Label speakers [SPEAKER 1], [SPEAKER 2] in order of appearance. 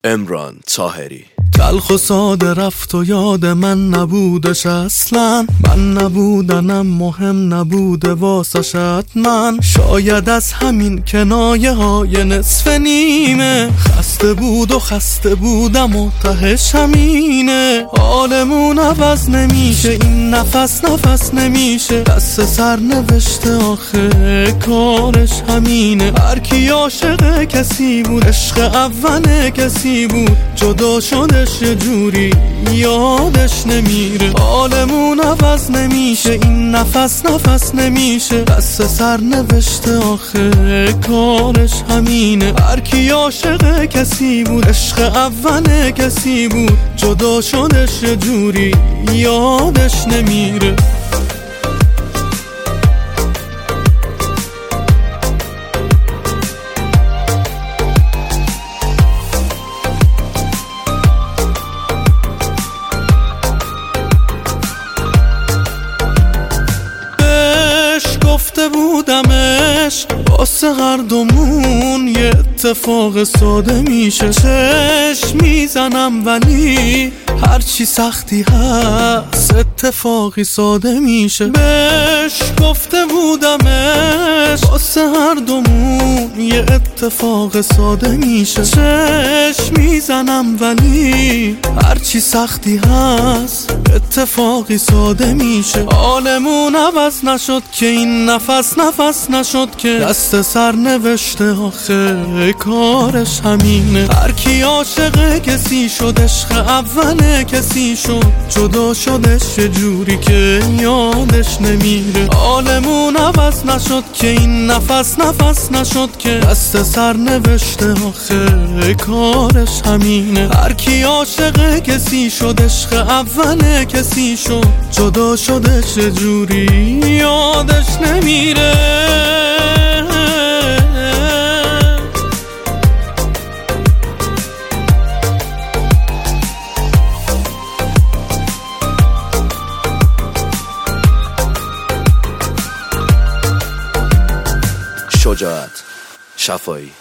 [SPEAKER 1] امران طاهری.
[SPEAKER 2] تلخ و ساده رفت و یاد من نبودش اصلا، من نبودنم مهم نبوده واسش حتما. شاید از همین کنایه های نصف نیمه خسته بود و خسته بودم و تهش همینه. حالمون عوض نمیشه، این نفس نمیشه، دست سر نوشته آخه کارش همینه. هر کی عاشق کسی بود، عشق اول کسی بود، جدا شدش یه جوری یادش نمیره. حالمون عوض نمیشه، این نفس نمیشه، دست سر نوشته آخه کارش همینه. هر کی عاشق کسی بود، عشق اول کسی بود، جدا شدش یه جوری یادش نمیره. گفته بودمش واسه هر دومون یه اتفاق ساده میشه. چشم میزنم ولی هرچی سختی هست اتفاقی ساده میشه. بهش گفته بودمش واسه هر دومون یه اتفاق ساده میشه. چشم میزنم ولی هرچی سختی هست اتفاقی ساده میشه. حالمون عوض نشد که این نفس نشد که دست سر نوشته آخه کارش همینه. هر کی عاشق کسی شد، عشق اول کسی شد، جدا شدش یه جوری که یادش نمیره. حالمون عوض نشد که این نفس نشد که دست سر نوشته آخه کارش همینه. هر کی عاشق کسی شد، عشق اول کسی شد، جدا شدش یه جوری یادش نمیره.
[SPEAKER 1] شجاعت شفایی.